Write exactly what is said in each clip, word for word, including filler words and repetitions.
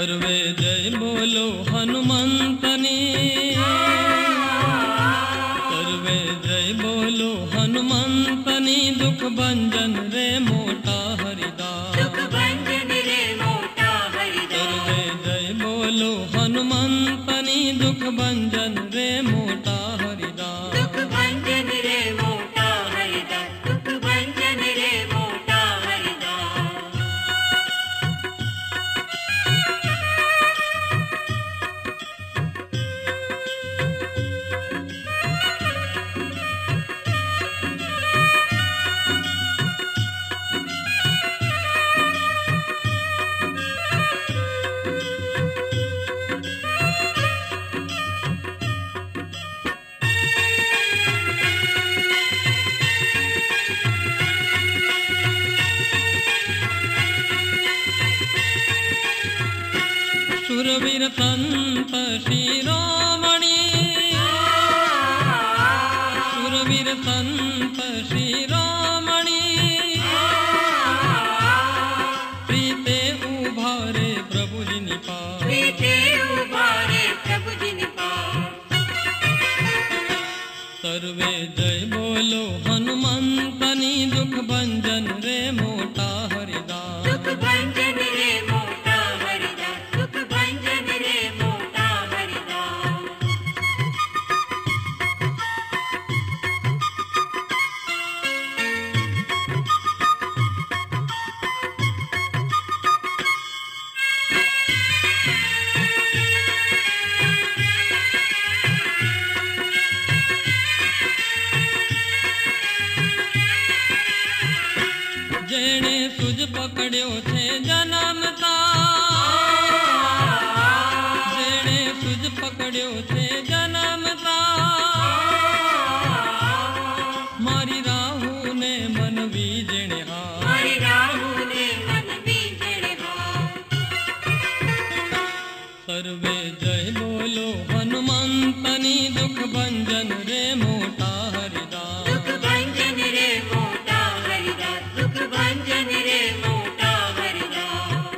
सर्वे जय बोलो हनुमंतनी, सर्वे जय बोलो हनुमंतनी, दुख भंजन रे मोटा हरिदास, दुख भंजन रे मोटा हरिदास। सर्वे जय बोलो हनुमंतनी, दुख भंजन रे मोटा हरिदास, दुख भंजन रे मोटा हरिदास, दुख भंजन रे मोटा हरिदास। सुरवीर संत शिरोमणि, सुरवीर संत शिरोमणि, प्रीते उभारे प्रभु जिनि पास, प्रीते उभारे प्रभु जिनि पास। सर्वे जय बोलो हनुमंतनी, दुख भंजन रे मोटा हरिदास, दुख भंजन रे मोटा हरिदास, दुख भंजन रे मोटा हरिदास। जेने तुझ पकड़्यो छे जन्मता, जेने तुझ पकड़्यो छे जन्मता, मारी राहु ने मन बीजणे हाथ, मारी राहु ने मन बीजणे हाथ। सर्वे जय बोलो हनुमंतनी, दुख भंजन रे मोटा हरिदास, दुख भंजन रे मोटा हरिदास, दुख भंजन रे मोटा हरिदास।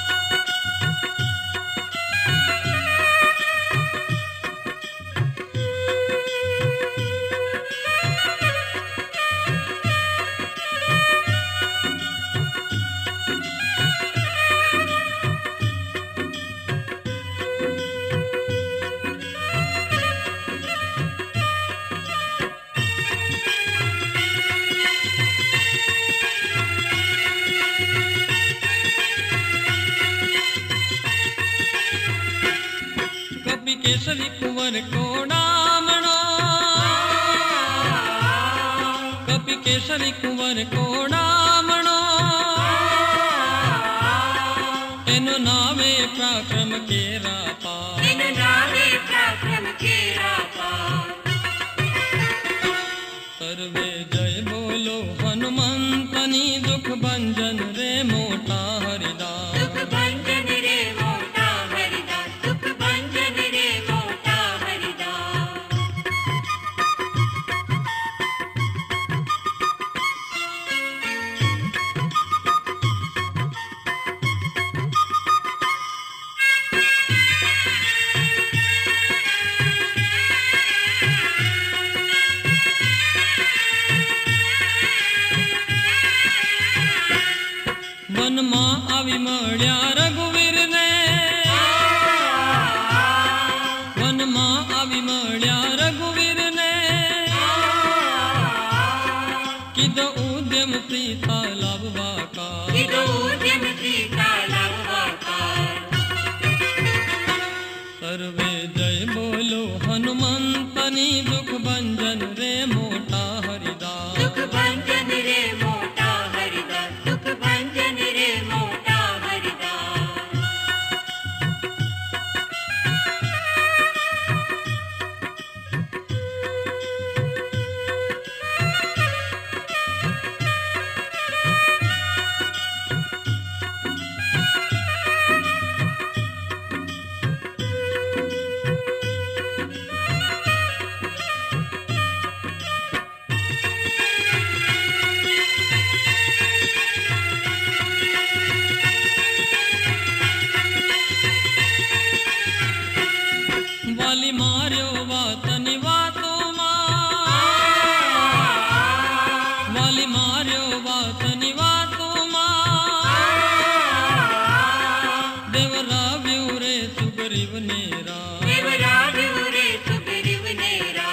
कपि केसरी कुंवर कोडामणो, कपि केसरी कुंवर कोडामणो, एनो नावे पराक्रम केरा पार, इन नावे पराक्रम केरा पार। सर्वे जय बोलो हनुमंतनी, दुख भंजन रे मोटा हरिदास, दुख भंजन रे मोटा हरिदास, दुख भंजन रे मोटा हरिदास। वन मां आवी मळ्या रघुवीर ने, वन मां आवी मळ्या रघुवीर ने, किदो उद्यम सीता लाभवा का, किदो उद्यम सीता लाभवा का। सर्वे जय बोलो हनुमंतनी, दुख भंजन रे मोटा हरिदास, दुख भंजन रे मोटा हरिदास, दुख भंजन रे मोटा हरिदास। नेरा देवराजू रे सुग्रीव नेरा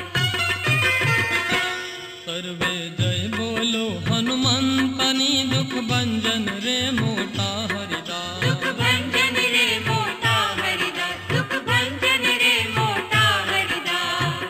सर्वे जय बोलो हनुमंतनी दुख भंजन रे मोटा हरिदास दुख भंजन रे मोटा हरिदास दुख भंजन रे मोटा हरिदास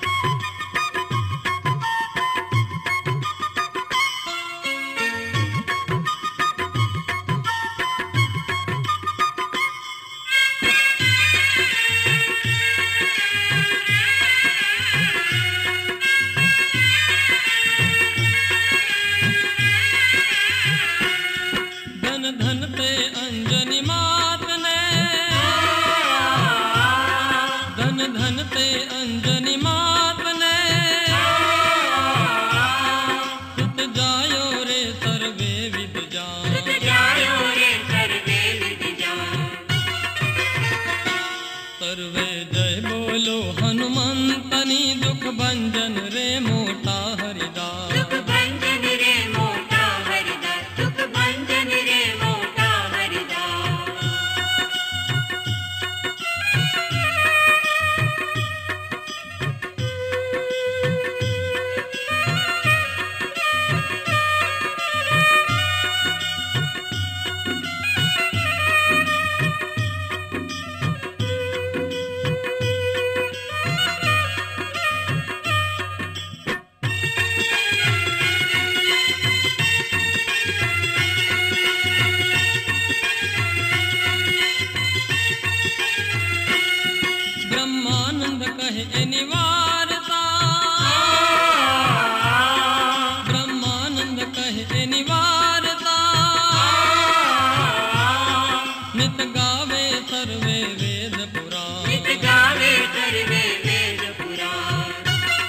धन धन ते अंजनी मात ने धन धन ते अंजनी मात ने सुत जायो रे सर्वे विद जान सुत जायो रे सर्वे विद जान सर्वे जय बोलो हनुमंतनी दुख भंजन रे मोटा हरिदास दुख भंजन रे मोटा हरिदास दुख भंजन रे मोटा हरिदास ब्रह्मानंद कहे निवारता ब्रह्मानंद कहे निवारता नित गावे सर्वे वेद पुराण नित गावे सर्वे वेद पुराण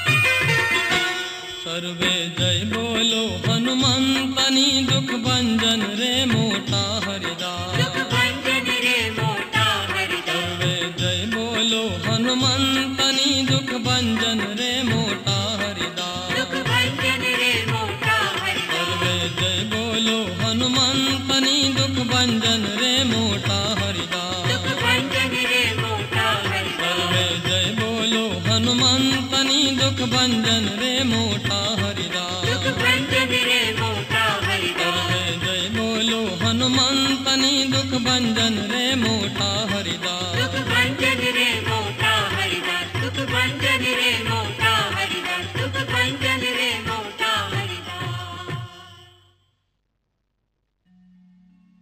सर्वे जय बोलो हनुमंतनी दुख भंजन रे मोटा हरिदास दुख भंजन रे मोटा हरिदास सर्वे जय बोलो हनुमंतनी दुख भंजन रे मोटा हरिदास दुख भंजन रे मोटा हरिदास सर्वे जय बोलो हनुमंतनी दुख भंजन रे मोटा हरिदास दुख भंजन रे मोटा हरिदास सर्वे जय बोलो हनुमंतनी दुख भंजन रे मोटा